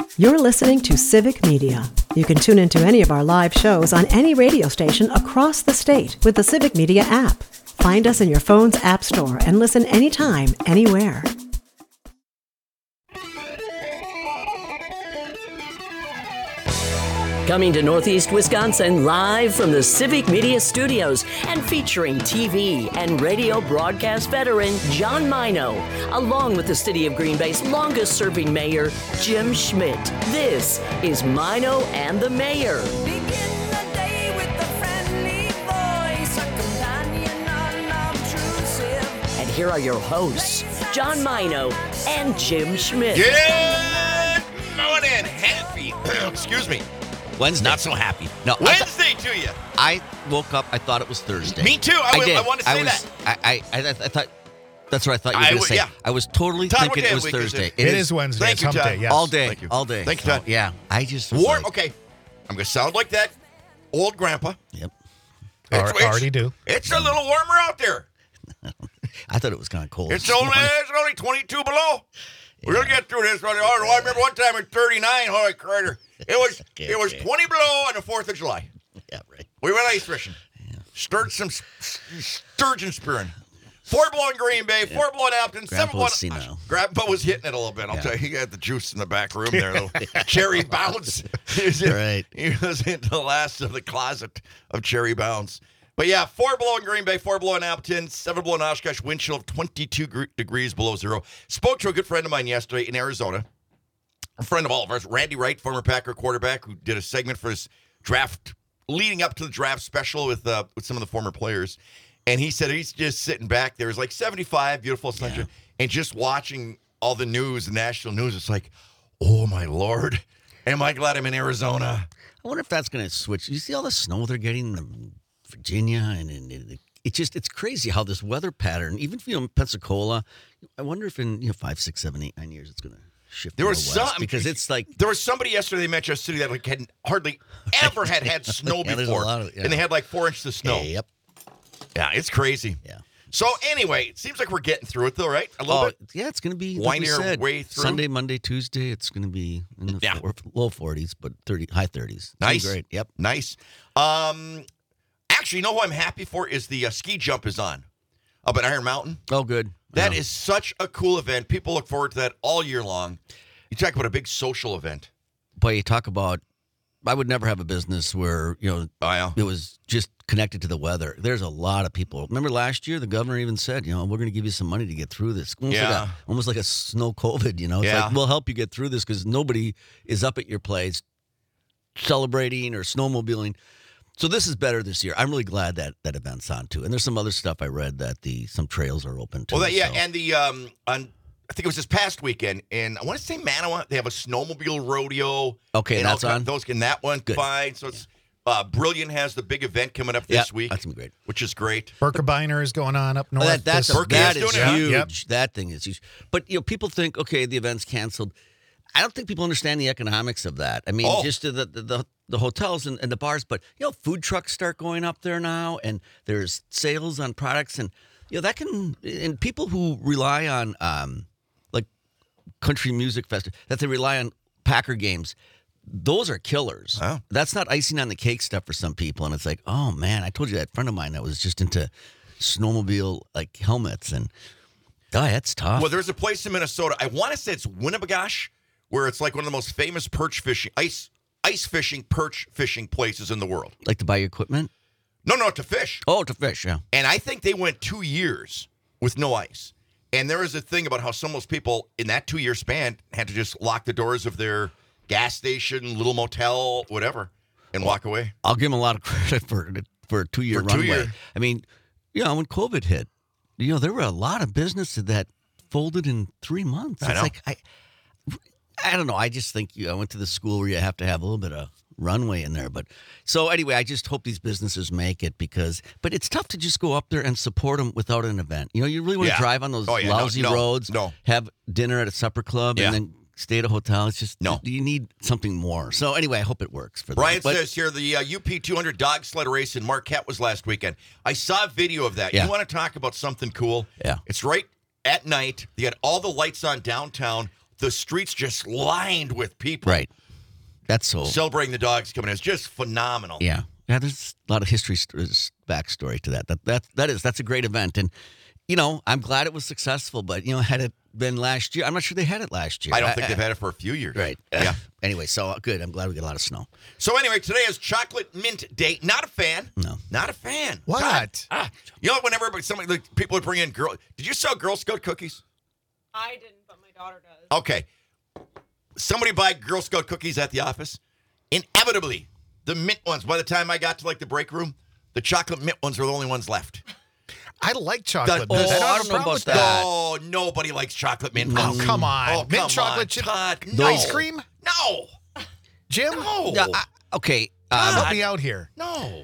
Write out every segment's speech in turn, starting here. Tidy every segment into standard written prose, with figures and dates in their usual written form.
You're listening to Civic Media. You can tune into any of our live shows on any radio station across the state with the Civic Media app. Find us in your phone's app store and listen anytime, anywhere. Coming to Northeast Wisconsin live from the Civic Media Studios and featuring TV and radio broadcast veteran John Mino, along with the City of Green Bay's longest-serving mayor, Jim Schmidt. This is Mino and the Mayor. Begin the day with a friendly voice, a companion unobtrusive. And here are your hosts, John Mino and Jim Schmidt. Good morning, happy. Excuse me. Wednesday. Not so happy. No, Wednesday to you. I woke up. I thought it was Thursday. Me too. I want to say that. I thought that's what I thought you were going to say. Yeah. I was totally Todd, thinking it was Thursday. It is Wednesday. Thank It's you, hump Todd. day, yes. all day. Thank you. All day. Thank you, Todd. Yeah. I just was Warm. like, Okay. I'm going to sound like that old grandpa. Yep. Already do. It's a little warmer out there. I thought it was kind of cold. It's only 22 below. We're going to get through this. I remember one time at 39. Holy critter. It was 20 below on the 4th of July. Yeah, right. We went ice fishing. Stirred some sturgeon spearing. 4 below in Green Bay, 4 below in Appleton, 7 below in... Grandpa was hitting it a little bit. I'll tell you, he got the juice in the back room there. Little cherry bounce. Right. He was into the last of the closet of cherry bounce. But yeah, 4 below in Green Bay, 4 below in Appleton, 7 below in Oshkosh, wind chill of 22 degrees below zero. Spoke to a good friend of mine yesterday in Arizona. A friend of all of ours, Randy Wright, former Packer quarterback, who did a segment for his draft, leading up to the draft special with some of the former players. And he said he's just sitting back there. It's like 75, beautiful sunshine, and just watching all the news, the national news. It's like, oh, my Lord, am I glad I'm in Arizona. I wonder if that's going to switch. You see all the snow they're getting in Virginia, and it's crazy how this weather pattern, even in Pensacola, I wonder if in 5, 6, 7, 8, 9 years it's going to shift. There was some because it's like there was somebody yesterday in Manchester City that had hardly ever had snow Yeah, there's a before, lot of- yeah. and they had like 4 inches of snow. Yep. Yeah, it's crazy. Yeah. So anyway, it seems like we're getting through it though, right? A little bit. Yeah, it's going to be Winding like we our said, way through. Sunday, Monday, Tuesday. It's going to be in the low 40s, but high 30s. It's Nice. Great. Yep. Nice. Actually, you know who I'm happy for is the ski jump is on up at Iron Mountain. Oh, good. That is such a cool event. People look forward to that all year long. You talk about a big social event. Boy, you talk about. I would never have a business where it was just connected to the weather. There's a lot of people. Remember last year, the governor even said, we're going to give you some money to get through this. Almost like a snow COVID. It's like we'll help you get through this because nobody is up at your place celebrating or snowmobiling. So this is better this year. I'm really glad that event's on too. And there's some other stuff I read that some trails are open too. Well, and the I think it was this past weekend, and I want to say Manawa, they have a snowmobile rodeo. Okay, and that's on. That one fine. So it's Brilliant has the big event coming up this week. That's great. Which is great. Birkebeiner is going on up north. That is huge. Yep. That thing is huge. But people think, okay, the event's canceled. I don't think people understand the economics of that. I mean, just the hotels and the bars, but food trucks start going up there now, and there's sales on products, and that can, and people who rely on like country music festival, that they rely on Packer games, those are killers. Oh. That's not icing on the cake stuff for some people, and it's like, oh man, I told you that friend of mine that was just into snowmobile like helmets, and that's tough. Well, there's a place in Minnesota. I want to say it's Winnebagosh, where it's like one of the most famous ice fishing, perch fishing places in the world. Like to buy your equipment? No, to fish. Oh, to fish, yeah. And I think they went 2 years with no ice. And there is a thing about how some of those people in that 2-year span had to just lock the doors of their gas station, little motel, whatever, and walk away. I'll give them a lot of credit for a 2-year runway. I mean, when COVID hit, there were a lot of businesses that folded in 3 months. I know. Like, I don't know. I just think I went to the school where you have to have a little bit of runway in there. But so anyway, I just hope these businesses make it but it's tough to just go up there and support them without an event. You really want to drive on those lousy roads, have dinner at a supper club, and then stay at a hotel. It's just, you need something more. So anyway, I hope it works for them. Brian says here, the UP 200 dog sled race in Marquette was last weekend. I saw a video of that. Yeah. You want to talk about something cool? Yeah. It's right at night. They had all the lights on downtown. the streets just lined with people. Right. That's so. Celebrating the dogs coming in. It's just phenomenal. Yeah. Yeah, there's a lot of history, backstory to that. That's a great event. And, I'm glad it was successful, but, had it been last year, I'm not sure they had it last year. I don't think they've had it for a few years. Right. Yeah. Anyway, so good. I'm glad we get a lot of snow. So anyway, today is Chocolate Mint Day. Not a fan. No. Not a fan. What? God. Whenever people are bringing in did you sell Girl Scout cookies? I didn't, but my daughter does. Okay. Somebody buy Girl Scout cookies at the office. Inevitably, the mint ones, by the time I got to the break room, the chocolate mint ones were the only ones left. I like chocolate. I don't know about that. Oh, nobody likes chocolate mint Oh, ones. come on. Oh, Mint come chocolate on, chip Todd. No. ice cream? No. Jim? No. Yeah, okay. Help me out here. No.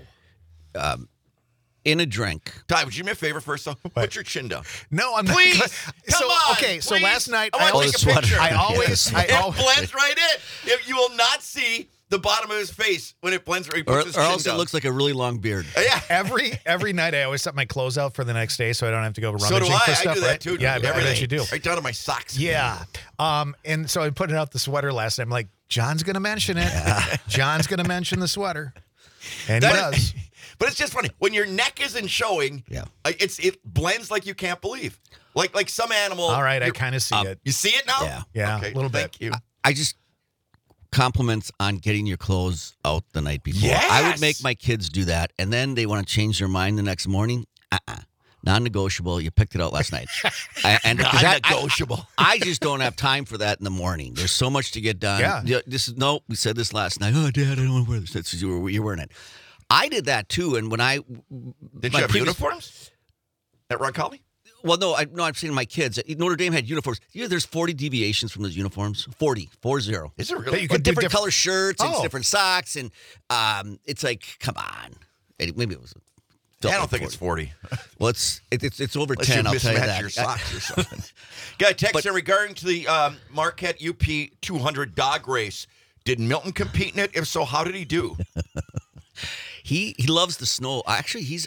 In a drink. Todd, would you do me a favor first, though? Put your chin down. No, I'm Please. not. Come on. Okay, so please. last night I want to take a sweater. picture. I always It blends right in. You will not see the bottom of his face when it blends. He puts his Or chin else down. it looks like a really long beard. Yeah. every night I always set my clothes out for the next day so I don't have to go So rummaging do I. for I stuff. do that right? too. Yeah, I bet you do. Right down to my socks. Yeah. And so I put out the sweater last night. I'm like, John's gonna mention it. John's gonna mention the sweater. And he does. But it's just funny when your neck isn't showing. Yeah. It blends like you can't believe. Like some animal. All right, I kind of see it. You see it now? Yeah. Yeah, Okay, a little thank bit. you. I just compliments on getting your clothes out the night before. Yes! I would make my kids do that, and then they want to change their mind the next morning. Non-negotiable. You picked it out last night. Non-negotiable. I just don't have time for that in the morning. There's so much to get done. Yeah. We said this last night. Oh, Dad, I don't want to wear this. That's you're wearing it. I did that too, and when Did you have uniforms at Ron Colley? Well, no, I've seen my kids. Notre Dame had uniforms. There's 40 deviations from those uniforms. 40. Is it really? That you could do different color shirts and Oh. different socks, and it's like, come on. Maybe it was. I don't think it's 40. Well, it's over Unless 10. you I'll tell you mismatch that. your socks or something. Got a text in regarding to the Marquette UP 200 dog race. Did Milton compete in it? If so, how did he do? He loves the snow. Actually, he's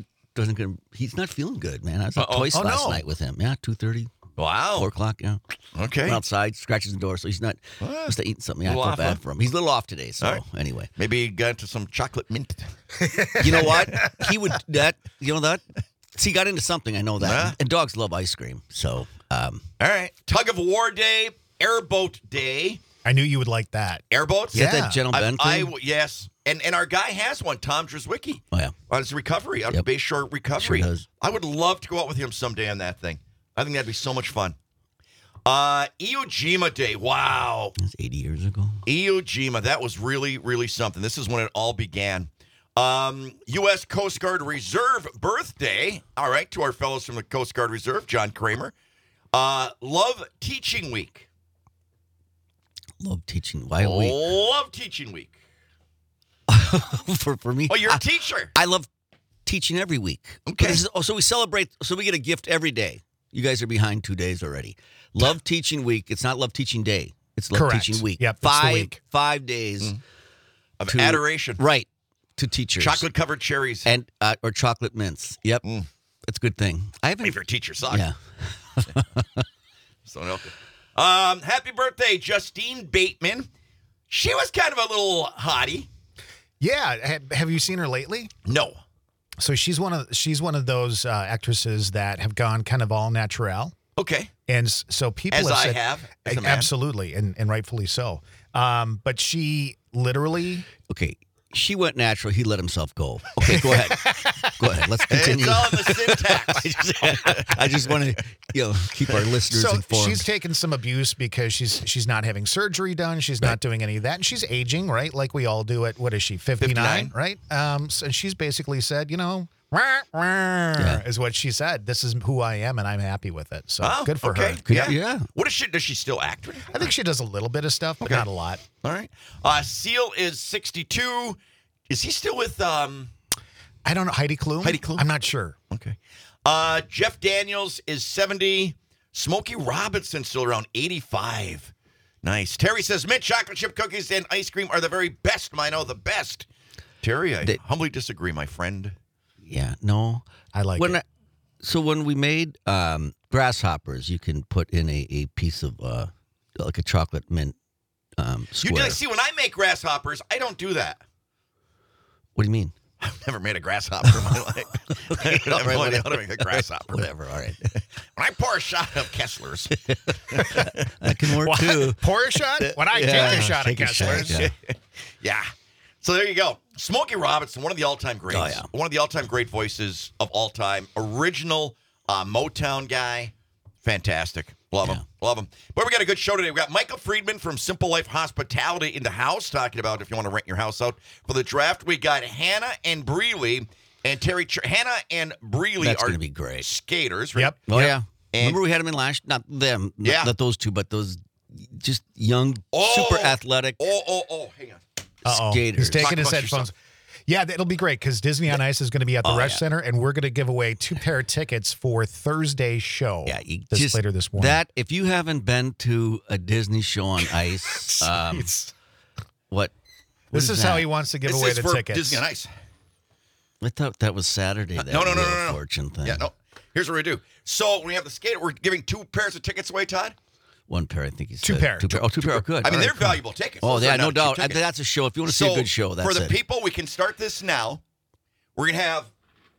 not feeling good, man. I was at Toys last night with him. Yeah, 2:30. Wow. 4 o'clock. Yeah. Okay. Went outside, scratches the door, so he's not. Must have eaten something. Yeah, I Little feel off, bad huh? for him. He's a little off today. So All right. anyway, Maybe he got into some chocolate mint. you know what? He would that. You know that. See, he got into something. I know that. Yeah. And dogs love ice cream. So. All right. Tug of War Day, Airboat Day. I knew you would like that. Airboats? Is that that Gentle Ben thing? Yes. And our guy has one, Tom Drzwicki. Oh, yeah. On his recovery, on Yep. Bayshore Recovery. Sure does. I would love to go out with him someday on that thing. I think that'd be so much fun. Iwo Jima Day. Wow. That's 80 years ago. Iwo Jima. That was really, really something. This is when it all began. U.S. Coast Guard Reserve birthday. All right, to our fellows from the Coast Guard Reserve, John Kramer. Love Teaching Week. Love teaching. Why we? Love Teaching Week. For me. Oh, you're a teacher. I love teaching every week. Okay. So we celebrate. So we get a gift every day. You guys are behind 2 days already. Love Teaching Week. It's not Love Teaching Day. It's Love Correct. Teaching Week. Yep, it's the week. 5 days Of to- adoration. right to teachers. Chocolate-covered cherries. and or chocolate mints. Yep, it's a good thing. I haven't. If your teacher sucks. Yeah. So, okay. Happy birthday, Justine Bateman. She was kind of a little hottie. Yeah. Have you seen her lately? No. So she's one of those actresses that have gone kind of all natural. Okay. And so people As have I said, have, as a man. absolutely, and rightfully so. But she literally, Okay. She went natural. He let himself go. Okay, go ahead. Go ahead. Let's continue. It's all in the syntax. I just want to, keep our listeners so informed. she's taken some abuse because she's not having surgery done. She's not doing any of that, and she's aging, right? Like we all do at what is she, 59, right? So she's basically said, is what she said. This is who I am, and I'm happy with it. So Oh, good for okay. her. Yeah. What is she? Does she still act? I think she does a little bit of stuff, but not a lot. All right. Seal is 62. Is he still with? I don't know. Heidi Klum? Heidi Klum? I'm not sure. Okay. Jeff Daniels is 70. Smokey Robinson still around 85. Nice. Terry says mint chocolate chip cookies and ice cream are the very best. Mino, the best. Terry, I humbly disagree, my friend. Yeah, no. I like it. So when we made grasshoppers, you can put in a piece of like a chocolate mint square. See, when I make grasshoppers, I don't do that. What do you mean? I've never made a grasshopper in my life. I have no idea how to make a grasshopper. Whatever. All right. When I pour a shot of Kessler's, That can work too. Pour a shot? When I take a shot of Kessler's. yeah. So there you go. Smokey Robinson, one of the all-time greats. Oh, yeah. One of the all-time great voices of all time. Original Motown guy. Fantastic. Love him. Love him. But we got a good show today. We got Michael Friedman from Simple Life Hospitality in the house talking about if you want to rent your house out for the draft. We got Hannah and Breeley and Terry. Hannah and Breeley That's are going to be great. skaters, right? Yep. Oh, yeah. And- Remember we had them in last, not them, Yeah. not those two, but those just young, super athletic Hang on. skaters. He's taking Talk his about headphones. Yeah, it'll be great because Disney on Ice is going to be at the Rush Center, and we're going to give away 2 pair of tickets for Thursday's show. Yeah, later this morning. That if you haven't been to a Disney show on ice, what? This is how he wants to give This away is the for tickets. Disney on Ice. I thought that was Saturday. That No. Fortune thing. Yeah, no. Here's what we do. So when we have the skater, we're giving 2 pairs of tickets away, Todd. 1 pair, I think he said. 2 pair. 2 pair. Oh, 2 pair. Oh, good. I mean, All they're right, cool. valuable tickets. Oh, Those yeah, are no not cheap doubt. tickets. That's a show. If you want to see a good show, that's for the it. people, we can start this now. We're going to have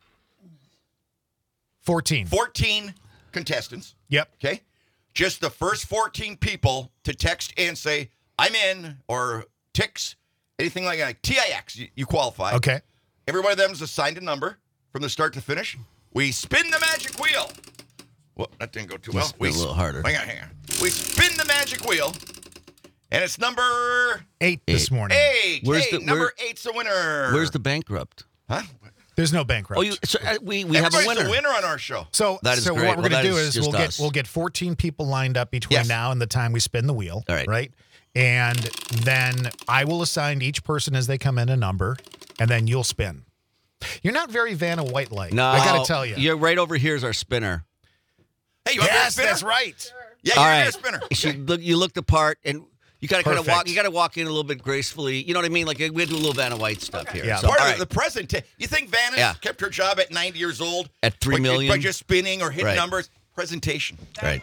14. 14 contestants. Yep. Okay. Just the first 14 people to text and say, I'm in, or TIX, anything like that. TIX, you qualify. Okay. Every one of them is assigned a number from the start to finish. We spin the magic wheel. Well, that didn't go too well. Just a little harder. Hang on. We spin the magic wheel, and it's number 8 this morning. 8. Where's Hey, number 8's the winner. Where's the bankrupt? Huh? There's no bankrupt. Oh, we have a Everybody's winner. the winner on our show. So, That is so great. what we're Well, going to that do is is just us. we'll get 14 people lined up between Yes. now and the time we spin the wheel. All right. Right? And then I will assign each person as they come in a number, and then you'll spin. You're not very Vanna White-like. No, I got to tell you. You're right over here is our spinner. Hey, you want to be a Yes, spinner? that's right. Yeah, All you're right. a spinner. You look the part, and you got to kind of Perfect. walk. You got to walk in a little bit gracefully. You know what I mean? Like we do a little Vanna White stuff here. Yeah. So, Part all of right. the present. You think Vanna Yeah. kept her job at 90 years old? At 3 by million? just spinning or hitting Right. numbers? Presentation. Right.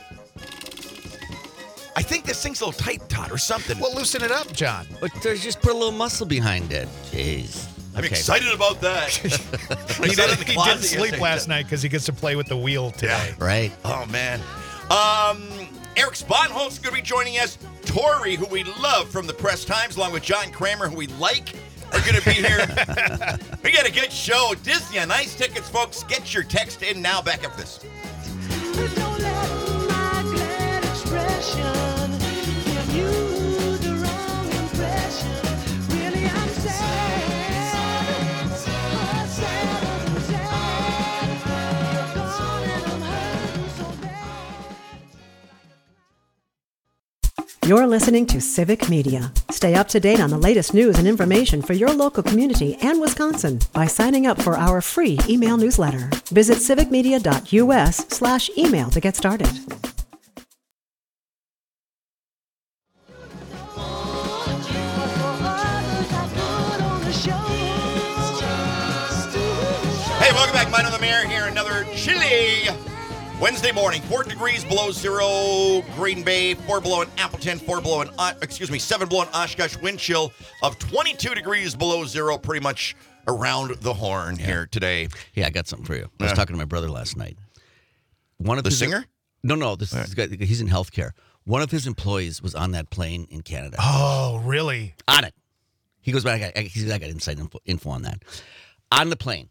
I think this thing's a little tight, Todd, or something. Well, loosen it up, John. But there's just put a little muscle behind it. Jeez. I'm Okay. excited about that. He didn't sleep last night because he gets to play with the wheel today. Right. Oh, man. Eric Sponholz is going to be joining us. Tori, who we love from the Press Times, along with John Kramer, who we like, are going to be here. We got a good show. Disney on Ice tickets, folks. Get your text in now. Back up this. Don't let my glad expression give you the wrong impression. Really, I'm sad. Oh, sad. You're gone and I'm hurting so bad. You're listening to Civic Media. Stay up to date on the latest news and information for your local community and Wisconsin by signing up for our free email newsletter. Visit civicmedia.us/email to get started. Hey, welcome back. Mine on the Mayor here. Another chilly Wednesday morning. 4 degrees below zero, Green Bay. 4 below in Appleton. 7 below in Oshkosh. Wind chill of 22 degrees below zero. Pretty much around the horn here today. Yeah, I got something for you. I was talking to my brother last night. One of The his, singer? No. This guy, he's in healthcare. One of his employees was on that plane in Canada. Oh, really? On it. He goes, I got inside info on that. On the plane.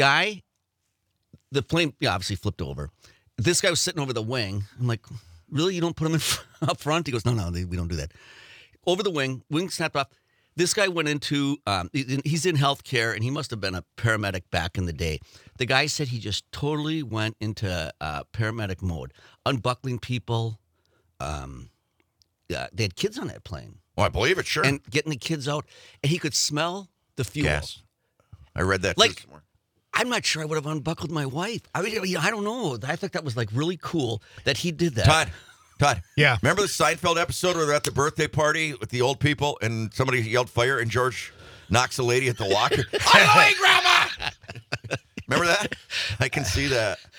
The plane obviously flipped over. This guy was sitting over the wing. I'm like, really? You don't put him up front? He goes, no, we don't do that. Over the wing snapped off. This guy went into, he's in healthcare, and he must have been a paramedic back in the day. The guy said he just totally went into paramedic mode, unbuckling people. They had kids on that plane. Well, I believe it, sure. And getting the kids out, and he could smell the fuel. Gas. I read that Like, somewhere. I'm not sure I would have unbuckled my wife. I mean, I don't know. I think that was like really cool that he did that. Todd. Yeah. Remember the Seinfeld episode where they're at the birthday party with the old people and somebody yelled fire and George knocks a lady at the locker? I'm away, Grandma! Remember that? I can see that.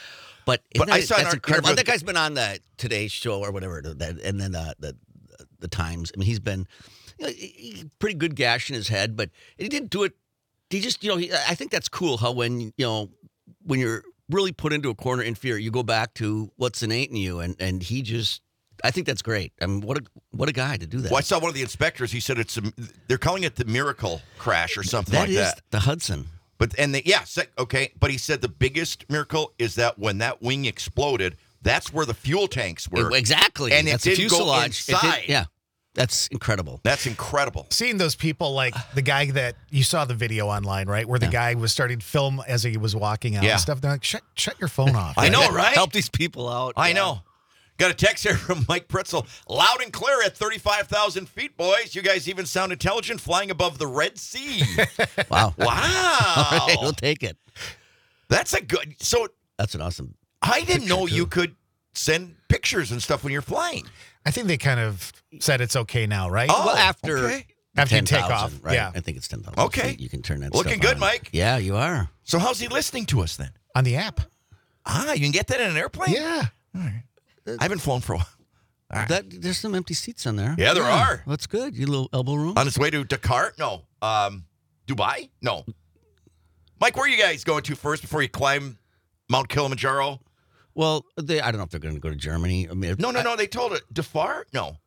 But I saw that's an incredible. interview- That guy's been on the Today Show or whatever, and then the Times. I mean, he's been pretty good gash in his head, but he didn't do it. He just, I think that's cool how when you're really put into a corner in fear, you go back to what's innate in you, and he just. I think that's great. I mean, what a guy to do that. Well, I saw one of the inspectors. He said they're calling it the miracle crash or something like That that. is the Hudson. But okay. But he said the biggest miracle is that when that wing exploded, that's where the fuel tanks were. Exactly. And that's it a didn't go fuselage. inside. Yeah, that's incredible. That's incredible. Seeing those people, like the guy that you saw the video online, right, where the guy was starting to film as he was walking out and stuff. They're like, shut your phone off. I know, right? Help these people out. I know. Got a text here from Mike Pritzel. Loud and clear at 35,000 feet, boys. You guys even sound intelligent flying above the Red Sea. Wow. Wow. All right, we'll take it. That's a good. So That's an awesome. I didn't know too. you could send pictures and stuff when you're flying. I think they kind of said it's okay now, right? Oh, Well, after okay. After you take 10,000, off, right? yeah. I think it's 10,000. Okay. feet. You can turn that. Looking stuff good, on. Mike. Yeah, you are. So how's he listening to us then? On the app. You can get that in an airplane? Yeah. I haven't flown for a while. There's some empty seats on there. Yeah, there are. That's good. You little elbow room. On his way to Dakar? No. Dubai? No. Mike, where are you guys going to first before you climb Mount Kilimanjaro? Well, I don't know if they're going to go to Germany. I mean, No. They told it. Dafar? No.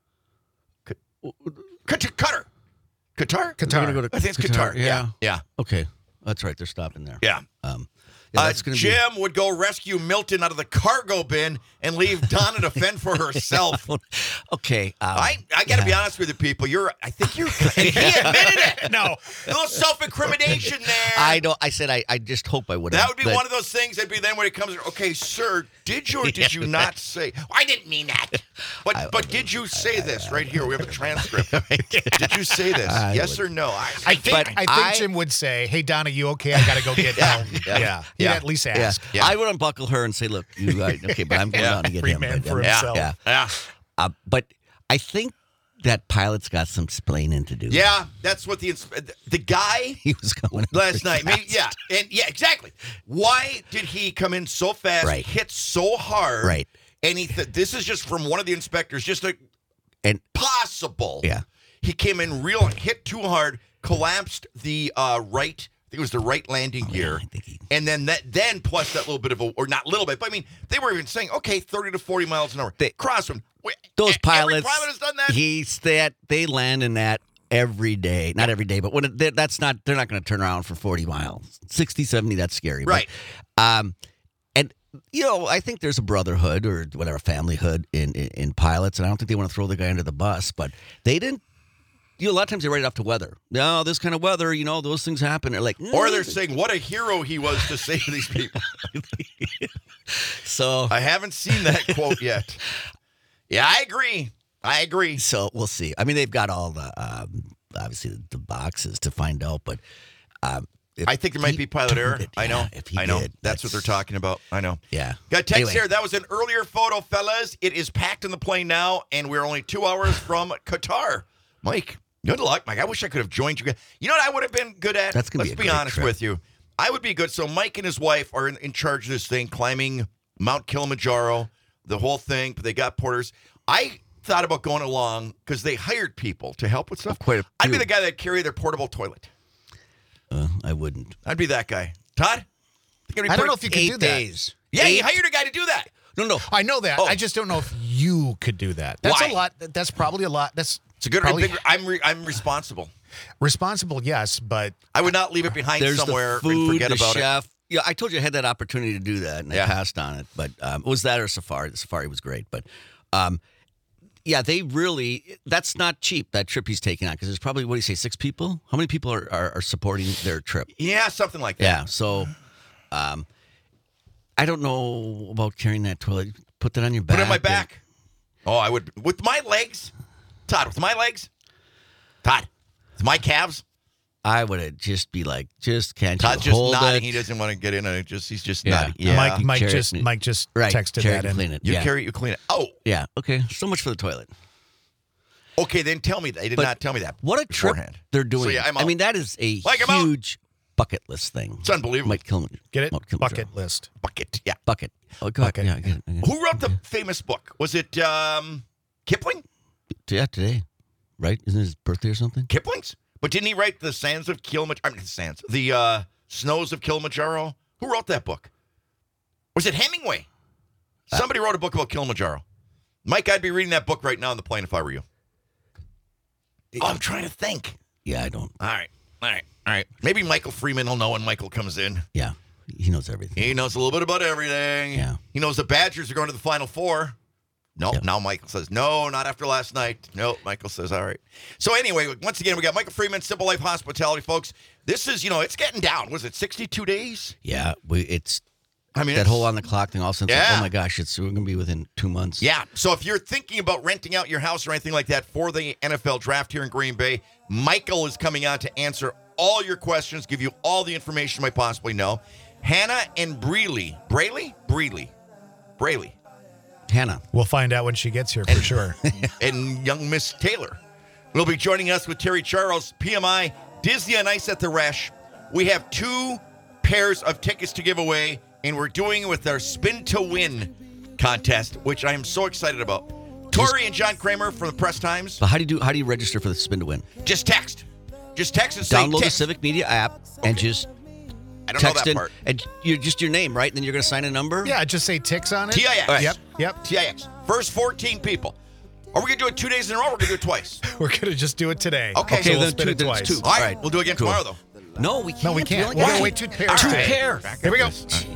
Qatar. Qatar? They're gonna go to I think it's Qatar. Yeah. Okay, that's right. They're stopping there. Yeah. That's gonna Jim would go rescue Milton out of the cargo bin and leave Donna to fend for herself. Okay. I got to be honest with you, people. I think you're. And he admitted it. No. A little self-incrimination there. I said I just hope I would have. That would be one of those things. That'd be then when it comes. Okay, sir, did you or did you not say? I didn't mean that. But did you say this right here? We have a transcript. Did you say this? Yes or no? I think Jim would say, "Hey Donna, you okay? I got to go get help." Yeah. He'd at least ask. Yeah. I would unbuckle her and say, "Look, you okay, but I'm going down to get Free him." man But, for himself. Yeah. but I think that pilot's got some explaining to do. Yeah, that's what the guy He was going last night. pretty fast. Exactly. Why did he come in so fast, Right. hit so hard? Right. And this is just from one of the inspectors, just possible. Yeah. He came in hit too hard, collapsed the right. I think it was the right landing gear, I think he- and then plus that little bit of or not little bit, but I mean they were even saying 30 to 40 miles an hour. Cross them. Those Every pilots, pilot has done that. They land in that every day. Not every day, but when they're not going to turn around for 40 miles. 60, 70, that's scary. Right. But, and, I think there's a brotherhood or whatever, familyhood in pilots, and I don't think they want to throw the guy under the bus, but they didn't. A lot of times they write it off to weather. No, this kind of weather, those things happen. They're like, Or they're saying what a hero he was to save these people. So I haven't seen that quote yet. Yeah, I agree. So we'll see. I mean, they've got all the obviously the boxes to find out, but I think there might be pilot error. I know. If he I know. did, That's what they're talking about. I know. Yeah. Got a text Anyway. here. That was an earlier photo, fellas. It is packed in the plane now, and we're only 2 hours from Qatar. Mike, good luck, Mike. I wish I could have joined you guys. You know what I would have been good at? That's gonna be Let's a be great honest trip. with you. I would be good. So Mike and his wife are in charge of this thing, climbing Mount Kilimanjaro, the whole thing. But they got porters. I thought about going along because they hired people to help with stuff. Quite a I'd be few. the guy that'd carry their portable toilet. I wouldn't. I'd be that guy. Todd? I don't know if you could do that. 8 days. Yeah, he hired a guy to do that. No. I know that. Oh. I just don't know if you could do that. That's Why? a lot. That's probably a lot. That's It's a good. probably I'm responsible. responsible. Yes, but I would not leave it behind There's somewhere the food, and forget the about chef. Yeah, I told you I had that opportunity to do that, and I Yeah. passed on it. But it was that or Safari. The Safari was great, but yeah, they really. That's not cheap. That trip he's taking on because there's probably what do you say, 6 people? How many people are supporting their trip? it. Yeah, something like that. Yeah, so I don't know about carrying that toilet. Put that on your back. Put it on my back. Oh, I would with my legs, Todd. With my legs, Todd. With my calves, I would just be like, can't Todd's you just hold nodding. it? He doesn't want to get in it. He's just Yeah. nodding. Yeah. Mike Carry just it. Mike just Right, texted carry that it and in. clean it. You yeah. carry it, you clean it. Oh, Yeah. Okay. So much for the toilet. okay. Then tell me that. They did But not tell me that. What a trip beforehand. they're doing. So, yeah, I'm I out. mean, that is a Like, I'm out. huge bucket list thing. It's unbelievable. Might kill Get it? Mount Kilimanjaro. Bucket list. Bucket, yeah. Bucket. Oh, go ahead. Bucket. Yeah, I get it. Who wrote the famous book? Was it Kipling? Yeah, today. Right? Isn't it his birthday or something? Kipling's? But didn't he write the Sands of Kilimanjaro? I mean, the Snows of Kilimanjaro? Who wrote that book? Was it Hemingway? Somebody wrote a book about Kilimanjaro. Mike, I'd be reading that book right now on the plane if I were you. Oh, I'm trying to think. Yeah, I don't. All right. Maybe Michael Freeman will know when Michael comes in. Yeah, he knows everything. He knows a little bit about everything. Yeah. He knows the Badgers are going to the Final Four. No, Yep. Now Michael says, no, not after last night. No, Michael says, all right. So anyway, once again, we got Michael Freeman, Simple Life Hospitality, folks. This is, it's getting down. Was it 62 days? Yeah, it's I mean, that it's- whole on the clock thing. All of a sudden, it's like, Yeah. oh my gosh, we're going to be within 2 months. Yeah. So if you're thinking about renting out your house or anything like that for the NFL draft here in Green Bay, Michael is coming on to answer all your questions, give you all the information you might possibly know. Hannah and Braley. Hannah. We'll find out when she gets here for sure. And young Miss Taylor will be joining us with Terry Charles, PMI, Disney on Ice at the Resch. We have 2 pairs of tickets to give away, and we're doing it with our Spin to Win contest, which I am so excited about. Tori and John Kramer from the Press Times. But how do you register for the Spin to Win? Just text and say Download the text. Civic Media app and just I don't know text that in, part. and just your name, right? And then you're going to sign a number. Yeah, just say Tix on it. TIX. All right. Yep. TIX. First 14 people. Are we going to do it 2 days in a row or are we going to do it twice? We're going to just do it today. Okay, So we'll then spin it then it's twice. 2. All right. We'll do it again tomorrow, though. No, we can't. No, we can't. only We're got going to two. wait 2 pairs. All Two right. pairs. Here we go.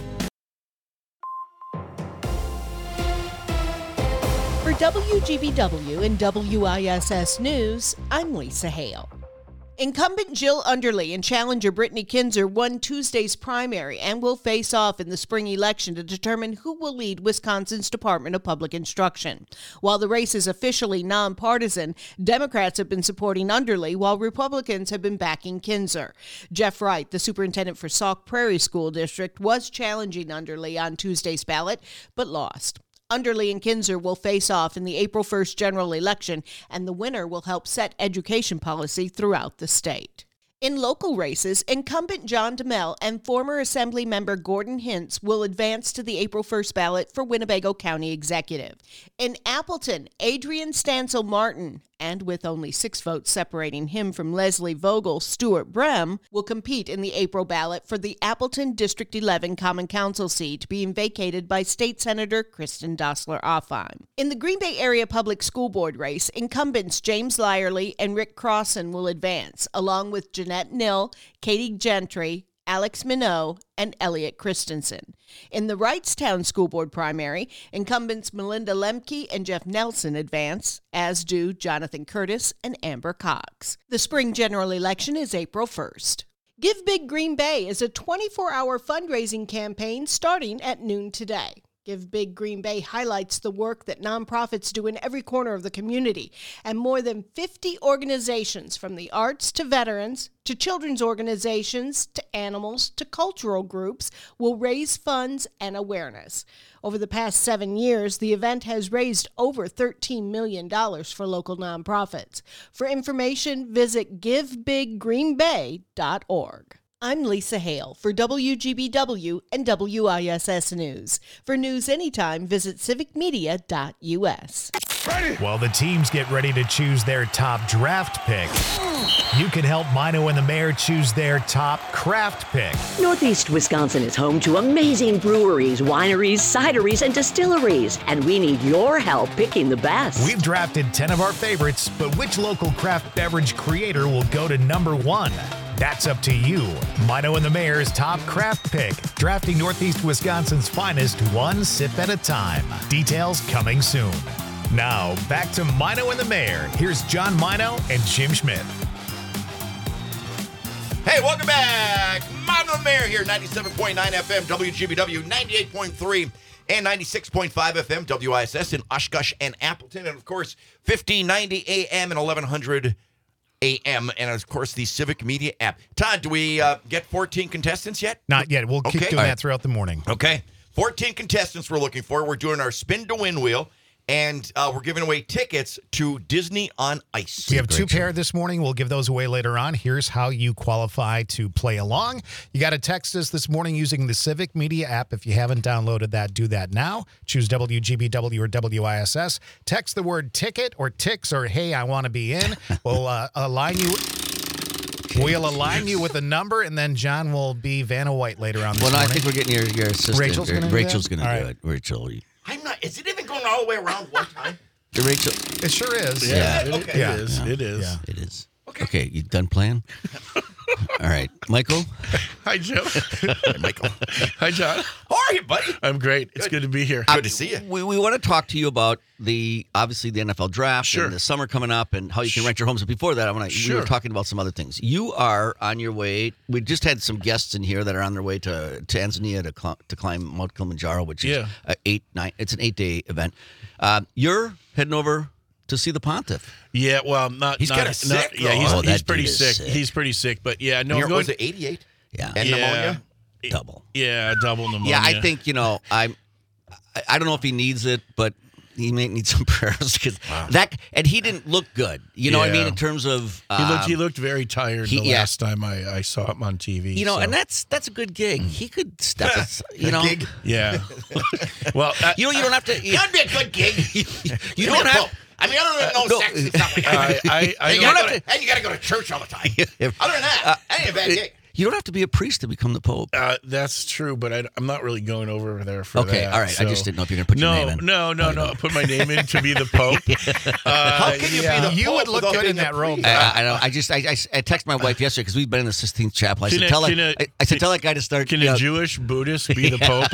For WGBW and WISS News, I'm Lisa Hale. Incumbent Jill Underly and challenger Brittany Kinzer won Tuesday's primary and will face off in the spring election to determine who will lead Wisconsin's Department of Public Instruction. While the race is officially nonpartisan, Democrats have been supporting Underly while Republicans have been backing Kinzer. Jeff Wright, the superintendent for Sauk Prairie School District, was challenging Underly on Tuesday's ballot, but lost. Underly and Kinzer will face off in the April 1st general election, and the winner will help set education policy throughout the state. In local races, incumbent John DeMel and former Assembly member Gordon Hintz will advance to the April 1st ballot for Winnebago County Executive. In Appleton, Adrian Stansel Martin, and with only 6 votes separating him from Leslie Vogel, Stuart Brem will compete in the April ballot for the Appleton District 11 Common Council seat being vacated by State Senator Kristen Dossler-Offheim. In the Green Bay Area Public School Board race, incumbents James Lyerly and Rick Crossan will advance, along with Jeanette Nill, Katie Gentry, Alex Minot, and Elliot Christensen. In the Wrightstown School Board primary, incumbents Melinda Lemke and Jeff Nelson advance, as do Jonathan Curtis and Amber Cox. The spring general election is April 1st. Give Big Green Bay is a 24-hour fundraising campaign starting at noon today. Give Big Green Bay highlights the work that nonprofits do in every corner of the community, and more than 50 organizations from the arts to veterans to children's organizations to animals to cultural groups will raise funds and awareness. Over the past 7 years, the event has raised over $13 million for local nonprofits. For information, visit givebiggreenbay.org. I'm Lisa Hale for WGBW and WISS News. For news anytime, visit civicmedia.us. While the teams get ready to choose their top draft pick, you can help Mino and the Mayor choose their top craft pick. Northeast Wisconsin is home to amazing breweries, wineries, cideries, and distilleries, and we need your help picking the best. We've drafted 10 of our favorites, but which local craft beverage creator will go to number 1? That's up to you. Mino and the Mayor's top craft pick, drafting Northeast Wisconsin's finest one sip at a time. Details coming soon. Now, back to Mino and the Mayor. Here's John Mino and Jim Schmidt. Hey, welcome back. Mino Mayor here, 97.9 FM, WGBW, 98.3 and 96.5 FM, WISS in Oshkosh and Appleton, and of course, 1590 AM and 1100 AM, and of course, the Civic Media app. Todd, do we get 14 contestants yet? Not yet. We'll keep doing that throughout the morning. Okay. 14 contestants we're looking for. We're doing our spin to win wheel. And we're giving away tickets to Disney on Ice. We have 2 pair this morning. We'll give those away later on. Here's how you qualify to play along. You got to text us this morning using the Civic Media app. If you haven't downloaded that, do that now. Choose WGBW or WISS. Text the word ticket or ticks or hey, I want to be in. We'll align you. We'll align you with a number, and then John will be Vanna White later on this morning. I think we're getting your assistant. Rachel's going to do it. Rachel. I'm not. Is it even going all the way around one time? Rachel. It sure is. Yeah. Okay. Yeah. It is. Yeah. It is. Okay, you done playing? All right. Michael? Hi, Joe. Hey, Michael. Hi, John. How are you, buddy? I'm great. It's good to be here. Good to see you. We want to talk to you about obviously the NFL draft Sure. and the summer coming up and how you can rent your homes. But before that, we Sure. were talking about some other things. You are on your way. We just had some guests in here that are on their way to Tanzania to climb Mount Kilimanjaro, which is it's an 8-day event. You're heading over to see the Pontiff. Yeah, well, not. He's kinda sick, Yeah, though. he's That pretty dude is sick. sick. He's pretty sick. But yeah, no. Here, was it 88? Yeah. And pneumonia? Double. Yeah, double pneumonia. Yeah, I think, I don't know if he needs it, but he may need some prayers because and he didn't look good. You know what I mean? Yeah. In terms of he looked very tired the last time I saw him on TV. you know, so. and that's a good gig. He could step Gig? Yeah. Well, you don't have to. That'd be a good gig. You don't have. I mean, other than no sex and stuff like that. I And you got to go to church all the time. Other than that, that ain't a bad gig. You don't have to be a priest to become the Pope. That's true, but I'm not really going over there for that. Okay, all right. I just didn't know if you're going to put your name in. No. Put my name in to be the Pope. How can you be the You Pope would look without good being in that the robe. priest? I know. I texted my wife yesterday because we've been in the Sistine Chapel. I said, tell that guy to start. Can a Jewish Buddhist be the Pope?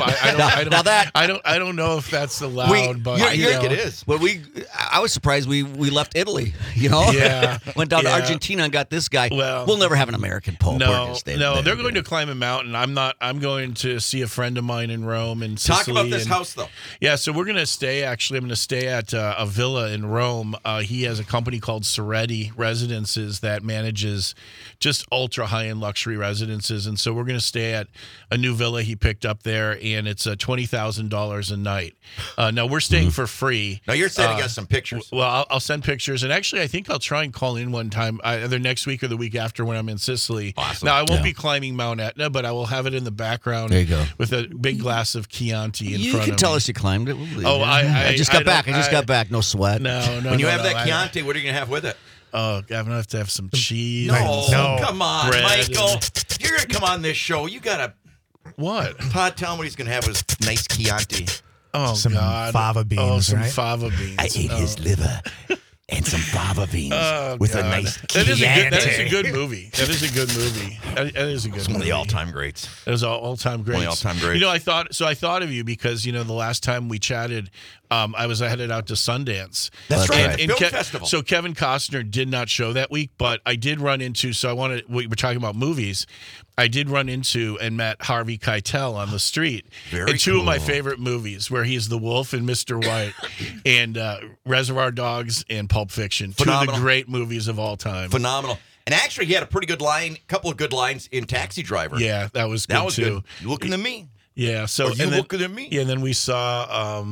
I don't know if that's allowed, but I think it is. Well, I was surprised we left Italy. You know, Yeah. went down to Yeah. Argentina and got this guy. Well, we'll never have an American Pope. We're No, gonna stay no, there. they're going to climb a mountain. I'm going to see a friend of mine in Rome and Talk Sicily. about this house, though. Yeah, so we're going to stay. Actually, I'm going to stay at a villa in Rome. He has a company called Soretti Residences that manages just ultra high-end luxury residences, and so we're going to stay at a new villa he picked up there, and it's $20,000 a night. Now we're staying for free. Now, you're sending us some pictures. Well, I'll send pictures, and actually, I think I'll try and call in one time, either next week or the week after when I'm in Sicily. Awesome. Now, I won't be climbing Mount Etna, but I will have it in the background. There you go. With a big glass of Chianti in You front can of tell me. us you climbed it. We'll believe Oh, you. I just got back. don't- I just got back. No sweat. No. When you no, have no, that Chianti, what are you going to have with it? I'm going to have some cheese. No, come on, bread Michael. You're going to come on this show. You got to. What? Todd, tell him what he's going to have with his nice Chianti. Oh, Some God. fava beans, Oh, some right? fava beans. I ate his liver and some fava beans with a nice that is Chianti. a good movie. That is a good movie. That is a good It's one of movie. the all-time greats. It was all-time great. One of the all-time greats. You know, I thought of you because, the last time we chatted, I was headed out to Sundance. That's right. And Film festival. So Kevin Costner did not show that week, but I did run into, we were talking about movies. I did run into and met Harvey Keitel on the street. Very in two of my cool. favorite movies, where he's the wolf in Mr. White, and Reservoir Dogs and Pulp Fiction. Phenomenal. Two of the great movies of all time. Phenomenal. And actually, he had a pretty good couple of good lines in Taxi Driver. Yeah, that was good That was too. good. You looking at me? Yeah, so Are you and then, looking at me? Yeah, and then we saw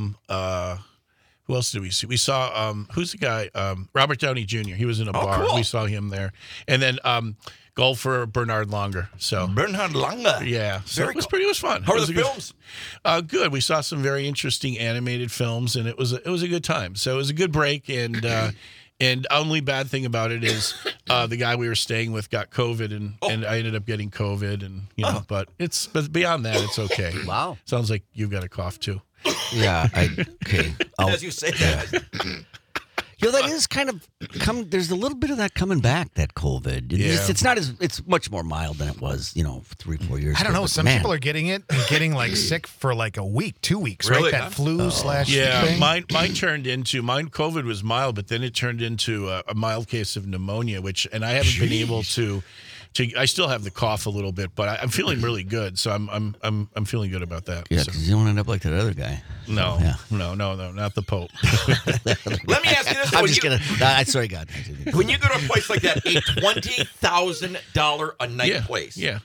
who else did we see? We saw who's the guy? Robert Downey Jr. He was in a bar. cool. We saw him there. And then golfer Bernard Langer. So Bernhard Lange. yeah, so Very it was cool. it was fun. How It are was the a good- films? Good. We saw some very interesting animated films, and it was a good time. So it was a good break, and and only bad thing about it is the guy we were staying with got COVID, and I ended up getting COVID, and but beyond that, it's okay. Wow. Sounds like you've got a cough too. Yeah. Okay. As you say that. That is kind of there's a little bit of that coming back, that COVID. Yeah. It's not it's much more mild than it was, 3-4 years ago. I don't know. but Some man, people are getting it and getting sick for a week, 2 weeks, Really, right? huh? That flu slash Yeah, thing. mine COVID was mild, but then it turned into a mild case of pneumonia, and I haven't been able to. I still have the cough a little bit, but I'm feeling really good, so I'm feeling good about that. Yeah, So- because you don't end up like that other guy. no, Yeah. no, not the Pope. Let me ask you this. I'm When just you- kidding. Sorry, God. When you go to a place like that, a $20,000 a night yeah, place. yeah.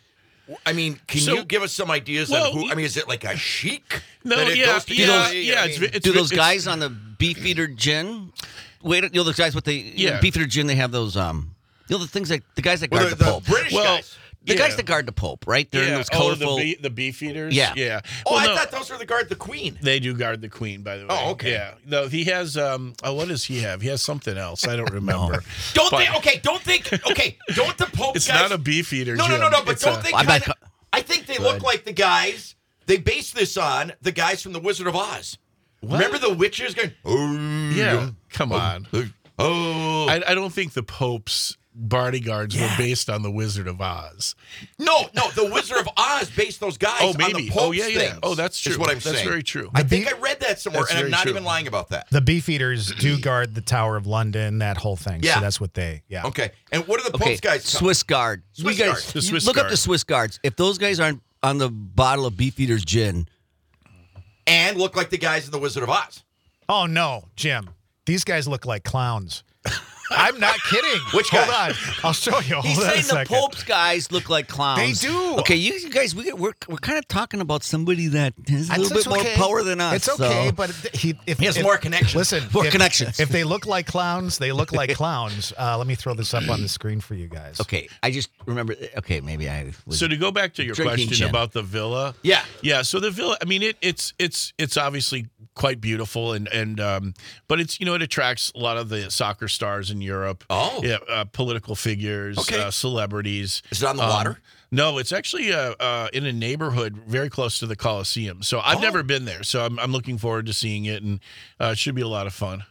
I mean, can you give us some ideas on who? I mean, is it like a sheik? No, that it yeah, goes to? Do those guys on the Beefeater gin? Wait, those guys with the Beefeater gin, they have those the things that the guys that guard the Pope. British guys. The guys that guard the Pope, right? They're in those colorful. The Beefeaters. Yeah. Oh, I thought those were the guard the Queen. They do guard the Queen, by the way. Oh, okay. Yeah. No, he has. What does he have? He has something else. I don't remember. Don't think the Pope. It's guys, not a Beefeater. No. But it's don't think. I think they look like the guys. They base this on the guys from the Wizard of Oz. What? Remember the witches going? Oh, yeah. Come on. Oh. I don't think the Pope's bodyguards were based on the Wizard of Oz. No, the Wizard of Oz based those guys on the Pope's things. Oh, that's true. Is what I'm saying. That's very true. I think I read that somewhere, and I'm not even lying about that. The Beefeaters do guard the Tower of London, that whole thing. Yeah. So that's what they, Okay. And what are the Pope's guys? Swiss Guard. Swiss Guard. Guard. The Swiss Look Guard. up the Swiss Guards. If those guys aren't on the bottle of Beefeater's gin. And look like the guys in the Wizard of Oz. Oh, no, Jim. These guys look like clowns. I'm not kidding. Which guy? Hold on. I'll show you. He's Hold on a saying the second. Pope's guys look like clowns. They do. Okay, you guys, we're kind of talking about somebody that has a little bit more power than us. It's okay, so. but he has more connections. Listen, More connections. If they look like clowns, they look like clowns. Let me throw this up on the screen for you guys. Okay, I just remember. Okay, maybe I was. So to go back to your drinking question gin. about the villa, Yeah. So the villa, I mean, it's obviously quite beautiful, and but it's it attracts a lot of the soccer stars in Europe. Oh, yeah, political figures, celebrities. Is it on the water? No, it's actually in a neighborhood very close to the Colosseum. So I've never been there, so I'm looking forward to seeing it, and it should be a lot of fun.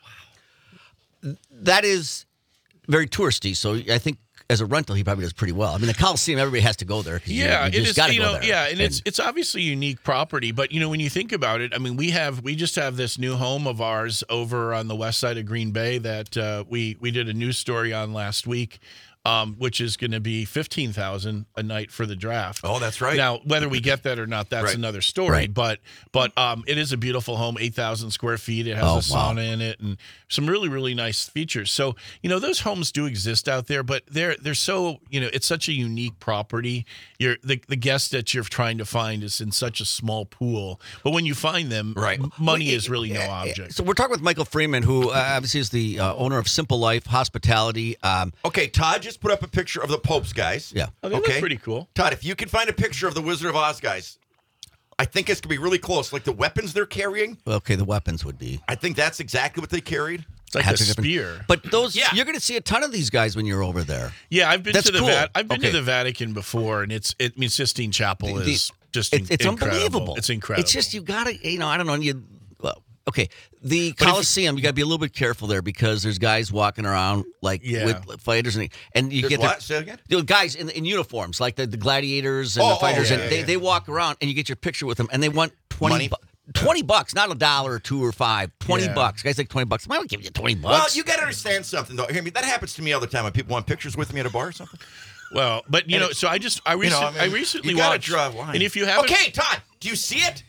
That is very touristy, so I think as a rental, he probably does pretty well. I mean, the Coliseum, everybody has to go there. Yeah, you just got to go there. Yeah, and it's obviously a unique property, but when you think about it, I mean, we just have this new home of ours over on the west side of Green Bay that we did a news story on last week. Which is going to be $15,000 a night for the draft. Oh, that's right. Now, whether we get that or not, that's another story. Right. But it is a beautiful home, 8,000 square feet. It has a sauna in it and some really, really nice features. So, those homes do exist out there, but they're so, it's such a unique property. The guest that you're trying to find is in such a small pool. But when you find them, money is really no object. So we're talking with Michael Freeman, who obviously is the owner of Simple Life Hospitality. Okay, Todd just put up a picture of the Pope's guys. Yeah. Oh, they look pretty cool. Todd, if you can find a picture of the Wizard of Oz guys, I think it's going to be really close. Like the weapons they're carrying. Okay, the weapons would be. I think that's exactly what they carried. It's like a spear. But those, you're going to see a ton of these guys when you're over there. Yeah, I've been to the cool. I've been to the Vatican before, and Sistine Chapel is just it's incredible. Unbelievable. It's incredible. It's just you got to, I don't know, okay, the Coliseum, you got to be a little bit careful there because there's guys walking around with fighters and you get what? Say it again? Guys in uniforms like the gladiators and the fighters they walk around and you get your picture with them and they want $20, not $1 or $2 or $5, $20. Guys like $20. I don't give you $20. Well, you got to understand something though. I mean, that happens to me all the time when people want pictures with me at a bar or something. Well, but so I recently watched. Draw a line. And if you haven't, okay, Todd, do you see it?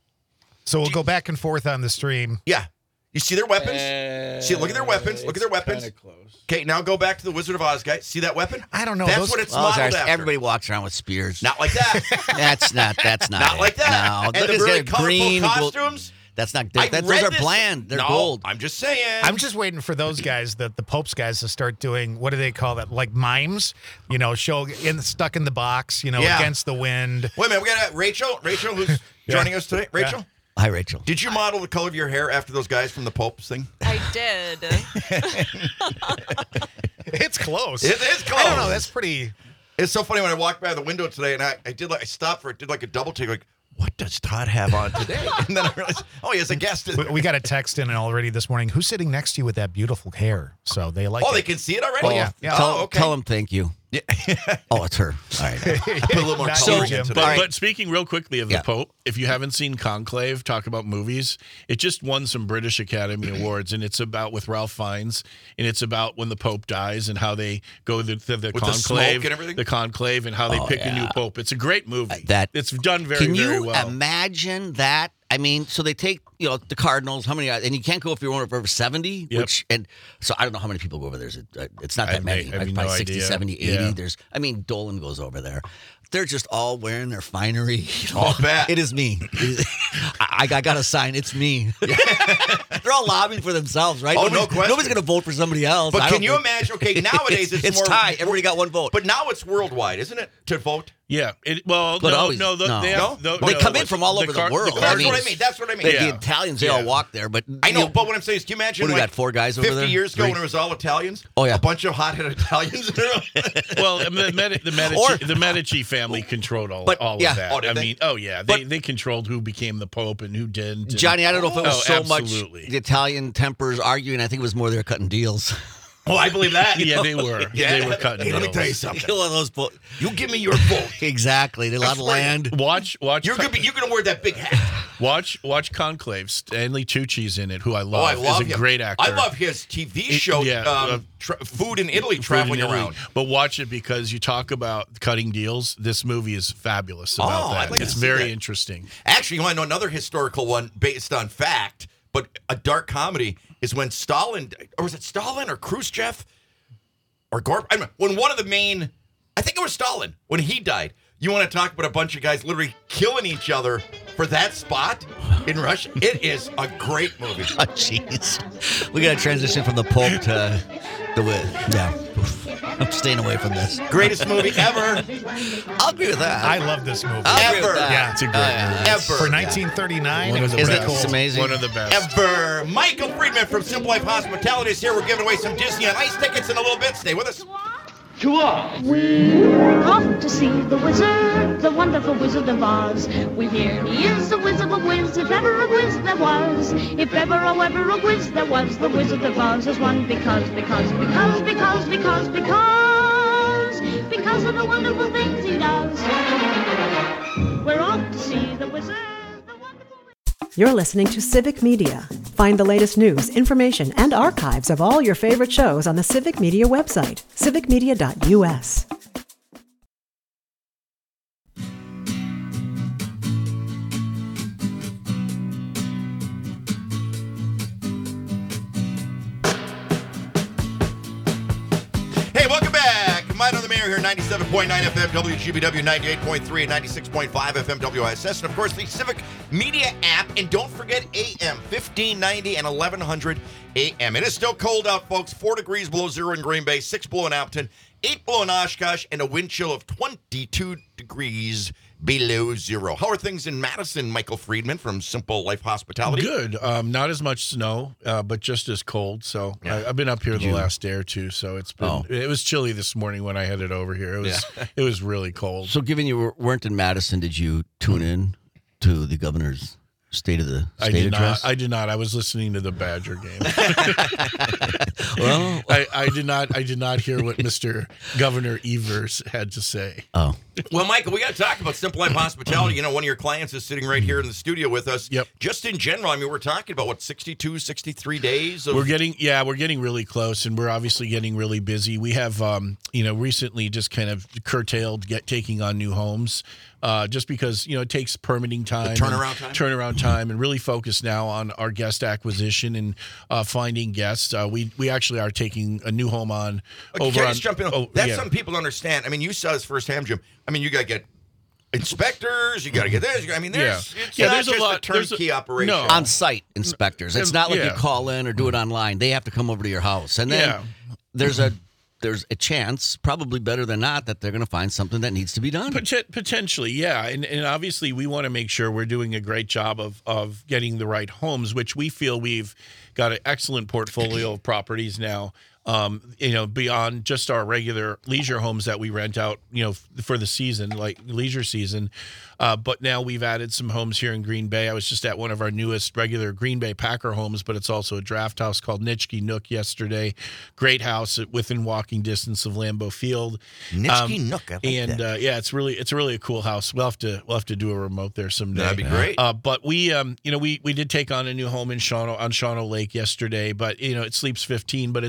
So we'll go back and forth on the stream. Yeah. You see their weapons? See, look at their weapons. Look at their weapons. Close. Okay, now go back to the Wizard of Oz guy. See that weapon? I don't know. That's what it's modeled after. Everybody walks around with spears. Not like that. That's not Not like that. No, And the very colorful costumes. That's not. Those are bland. They're gold. I'm just saying. I'm just waiting for those guys, the Pope's guys, to start doing, what do they call that? Like mimes, stuck in the box, against the wind. Wait a minute, we got Rachel. Rachel, who's joining us today. Rachel. Yeah. Hi, Rachel. Did you model the color of your hair after those guys from the Pope's thing? I did. It's close. It is close. I don't know. That's pretty. It's so funny when I walked by the window today and I stopped for it, did like a double take, like, what does Todd have on today? And then I realized, he has a guest. We got a text in already this morning. Who's sitting next to you with that beautiful hair? So they like it. They can see it already? Oh, yeah. Tell them thank you. Yeah. Oh, it's her. All right. Put a little more Not color you, in Jim. today. But speaking real quickly of the Pope, if you haven't seen Conclave, talk about movies, it just won some British Academy Awards, and it's about with Ralph Fiennes, and it's about when the Pope dies and how they go to the With conclave, the smoke and everything? the conclave, and how they pick a new Pope. It's a great movie. It's done very, Can very you well. imagine that? I mean, so they take the Cardinals. How many? And you can't go if you're over 70. Yep. So I don't know how many people go over there. It's not that many. I have Probably no 60, idea. 70, 80. Yeah. Dolan goes over there. they're just all wearing their finery. You know? I'll bet. It is me. I got a sign. It's me. They're all lobbying for themselves, right? Oh, no question. Nobody's going to vote for somebody else. But can you imagine? Okay, nowadays it's more tied. Everybody got one vote. But now it's worldwide, isn't it? To vote. Yeah. They come in from all over the world. That's what I mean. The Italians, they all walk there. But I know. But what I'm saying is, can you imagine? What, we got 4 guys over 50 there? years ago when it was all Italians. Oh yeah, a bunch of hot-headed Italians. Well, the Medici family controlled all of that. They controlled who became the Pope and who didn't. Johnny, I don't know if it was so absolutely. much the Italian tempers arguing. I think it was more they were cutting deals. Oh, I believe that. Yeah, they were. Yeah. They were cutting deals. Let me tell you something. You give me your vote. Exactly. They lot of land. Watch. You're gonna wear that big hat. Watch Conclave. Stanley Tucci's in it, who I love. Oh, I love He's a him. great actor. I love his TV show, Food in Italy, traveling around. But watch it because you talk about cutting deals. This movie is fabulous about that. It's very interesting. Actually, you want to know another historical one based on fact, but a dark comedy is when Stalin, or was it Stalin or Khrushchev or Gorbachev? I don't know, when one of the main, I think it was Stalin, when he died. You want to talk about a bunch of guys literally killing each other for that spot in Russia? It is a great movie. Oh, jeez. We got to transition from the Pope to the yeah. I'm staying away from this. Greatest movie ever. I'll agree with that. I love this movie. Ever. Yeah, it's a great movie. Ever. For 1939, One of the it was best. cool. It's amazing. One of the best. Ever. Michael Friedman from Simple Life Hospitality is here. We're giving away some Disney on Ice tickets in a little bit. Stay with us. We're off to see the wizard, the wonderful Wizard of Oz. We hear he is a wizard of whiz, if ever a whiz there was. If ever a whiz there was, the Wizard of Oz is one because of the wonderful things he does. We're off to see the wizard. You're listening to Civic Media. Find the latest news, information, and archives of all your favorite shows on the Civic Media website, civicmedia.us. Hey, welcome back. Mine on the Mayor here, 97.9 FM, WGBW, 98.3 and 96.5 FM, WISS, and of course the Civic Media app. And don't forget AM, 1590 and 1100 AM. It is still cold out, folks. 4 degrees below zero in Green Bay, 6 below in Appleton, 8 below in Oshkosh, and a wind chill of 22 degrees below zero. How are things in Madison, Michael Friedman from Simple Life Hospitality? Good. Not as much snow, but just as cold. So I've been up here the last day or two. So it's been. It was chilly this morning when I headed over here. It was really cold. So, given you weren't in Madison, did you tune in to the governor's State address? I did not. I was listening to the Badger game. Well, I did not hear what Mr. Governor Evers had to say. Oh. Well, Michael, we got to talk about Simple Life Hospitality. You know, one of your clients is sitting right here in the studio with us. Yep. Just in general, I mean, we're talking about, 62, 63 days? We're getting really close, and we're obviously getting really busy. We have, recently just kind of curtailed taking on new homes. Just because, it takes permitting time. Turnaround time, and really focus now on our guest acquisition and finding guests. We actually are taking a new home on over Can I on. just jump in? That's something people understand. I mean, you saw this firsthand, Jim. I mean, you got to get inspectors, you got to get this. I mean, there's not just a turnkey operation. No. On-site inspectors. It's not like you call in or do it online. They have to come over to your house. And then there's a chance, probably better than not, that they're going to find something that needs to be done. Potentially, yeah. And obviously, we want to make sure we're doing a great job of getting the right homes, which we feel we've got an excellent portfolio of properties now. Beyond just our regular leisure homes that we rent out, for the season, like leisure season. But now we've added some homes here in Green Bay. I was just at one of our newest regular Green Bay Packer homes, but it's also a draft house called Nitschke Nook yesterday. Great house within walking distance of Lambeau Field. Nitschke Nook, I like that. It's really a cool house. We'll have to do a remote there someday. That'd be great. But we did take on a new home on Shawano Lake yesterday. But it sleeps 15, but it's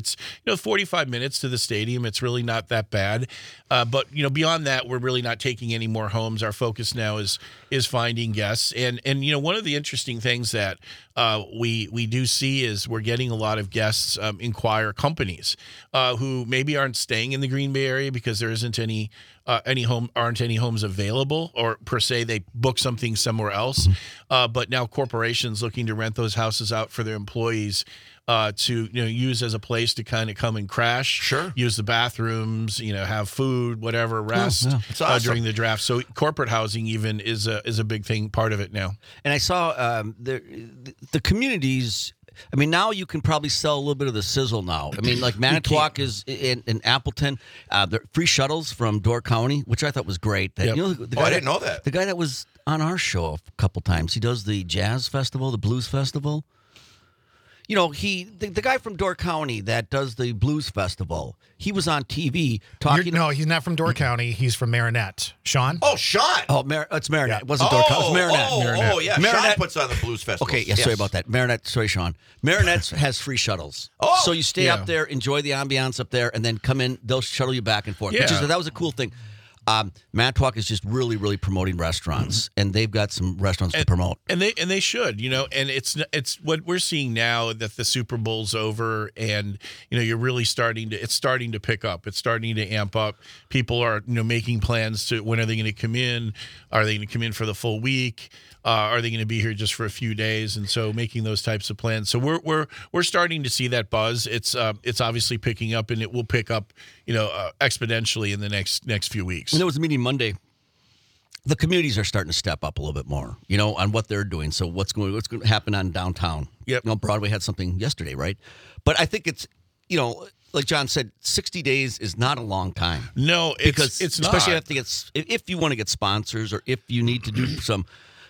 45 minutes to the stadium. It's really not that bad. But beyond that, we're really not taking any more homes. Our focus now is finding guests. And one of the interesting things that we do see is we're getting a lot of guests inquire companies who maybe aren't staying in the Green Bay area because there isn't any homes available, or per se they book something somewhere else. But now corporations looking to rent those houses out for their employees to use as a place to kind of come and crash, use the bathrooms, have food, whatever, rest awesome. during the draft. So corporate housing even is a big thing, part of it now. And I saw the communities. I mean, now you can probably sell a little bit of the sizzle now. I mean, like Manitowoc is in Appleton. There are free shuttles from Door County, which I thought was great. I didn't know that. The guy that was on our show a couple times, he does the jazz festival, the blues festival. The guy from Door County that does the blues festival, he was on TV talking. No, he's not from Door County. He's from Marinette. Sean? Oh, Sean. Oh, it's Marinette. It wasn't Door County. It was Marinette. Oh, yeah. Marinette. Sean puts on the blues festival. Okay, yeah, sorry about that. Marinette, sorry, Sean. Marinette has free shuttles. Oh. So you stay up there, enjoy the ambiance up there, and then come in. They'll shuttle you back and forth. Yeah. That was a cool thing. Manitowoc is just really, really promoting restaurants, and they've got some restaurants to promote. And they should, and it's what we're seeing now that the Super Bowl's over, and you're really starting to pick up. It's starting to amp up. People are making plans to when are they going to come in? Are they going to come in for the full week? Are they going to be here just for a few days? And so making those types of plans. So we're starting to see that buzz. It's obviously picking up, and it will pick up exponentially in the next few weeks. And there was a meeting Monday. The communities are starting to step up a little bit more, on what they're doing. So what's going to happen on downtown? Yep. Broadway had something yesterday, right? But I think it's like John said, 60 days is not a long time. No, because it's especially not. if you want to get sponsors, or if you need to do some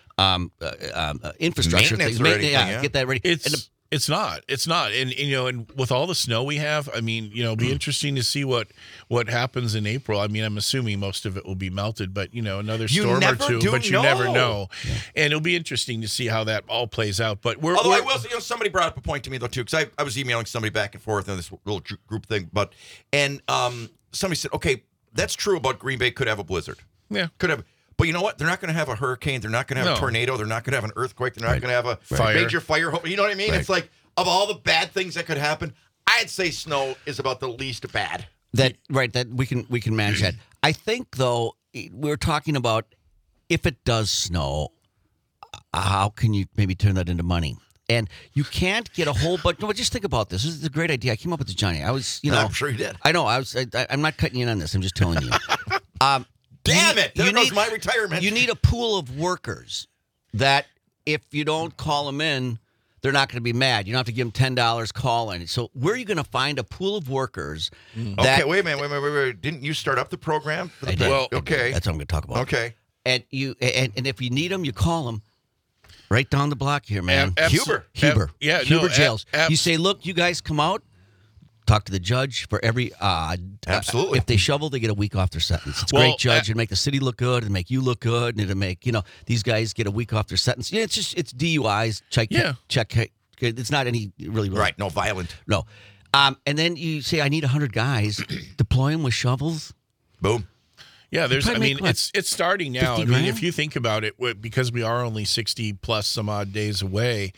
infrastructure things, get that ready. It's not, and with all the snow we have, I mean, it'll be interesting to see what happens in April. I mean, I'm assuming most of it will be melted, but another storm or two, but you never know. Yeah. And it'll be interesting to see how that all plays out. But I will say, somebody brought up a point to me though too, because I was emailing somebody back and forth on this little group thing, and somebody said, okay, that's true about Green Bay could have a blizzard. Yeah, could have. But you know what? They're not going to have a hurricane. They're not going to have a tornado. They're not going to have an earthquake. They're not going to have a major fire. You know what I mean? Right. It's like, of all the bad things that could happen, I'd say snow is about the least bad. That we can manage that. I think though, we're talking about if it does snow, how can you maybe turn that into money? And you can't get a whole bunch. No, but just think about this. This is a great idea. I came up with this, Johnny. I was, I'm sure you did. I know. I'm not cutting you in on this. I'm just telling you. Damn it! There goes my retirement. You need a pool of workers that if you don't call them in, they're not going to be mad. You don't have to give them $10 call in. So where are you going to find a pool of workers? Okay, wait a minute. Wait. Didn't you start up the program? Well, okay. That's what I'm going to talk about. Okay. And if you need them, you call them. Right down the block here, man. Huber. Huber jails. You say, look, you guys come out. Talk to the judge for every absolutely. If they shovel, they get a week off their sentence. It's a great judge. It'll make the city look good. It'll make you look good. And it'll make these guys get a week off their sentence. Yeah, it's DUIs. Check. It's not any really right. No violent. No. And then you say, I need 100 guys. Deploy them with shovels. Boom. Yeah, it's starting now. I mean, if you think about it, because we are only 60 plus some odd days away.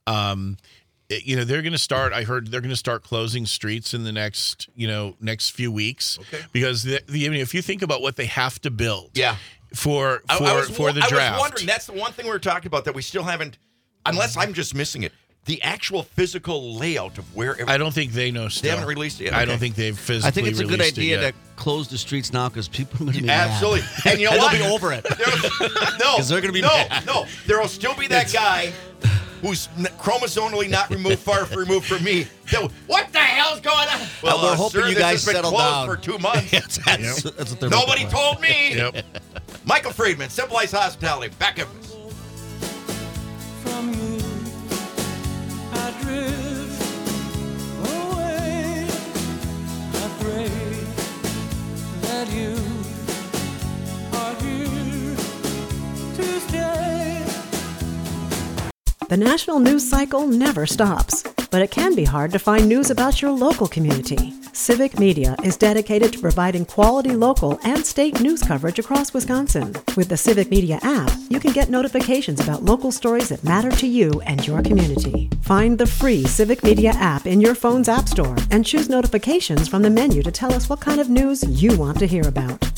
They're going to start. I heard they're going to start closing streets in the next few weeks. Okay. Because if you think about what they have to build, for the draft. I was wondering. That's the one thing we were talking about that we still haven't, unless I'm just missing it. The actual physical layout of where. I don't think they know. Still. They haven't released it yet. I don't think they've physically. I think it's a good idea to close the streets now because people are going to be absolutely. mad. And you know what? They'll be over it. Because they're going to be mad. No, there will still be that guy who's chromosomally not far removed from me. What the hell's going on? Well, we're hoping you guys settle down for 2 months. That's what they're Nobody told me. Yep. Michael Friedman, Simple Ice Hospitality. Back up. From you, I drift away. I pray that you are here to stay. The national news cycle never stops. but it can be hard to find news about your local community. Civic Media is dedicated to providing quality local and state news coverage across Wisconsin. With the Civic Media app, you can get notifications about local stories that matter to you and your community. Find the free Civic Media app in your phone's app store and choose notifications from the menu to tell us what kind of news you want to hear about.